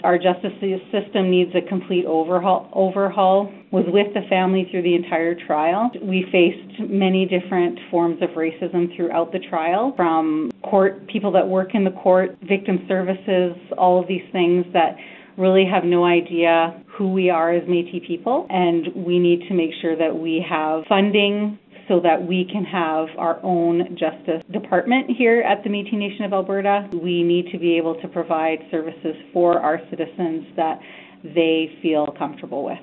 Our justice system needs a complete overhaul. Was with the family through the entire trial. We faced many different forms of racism throughout the trial, from court, people that work in the court, victim services, all of these things that really have no idea who we are as Métis people, and we need to make sure that we have funding so that we can have our own justice department here at the Métis Nation of Alberta. We need to be able to provide services for our citizens that they feel comfortable with.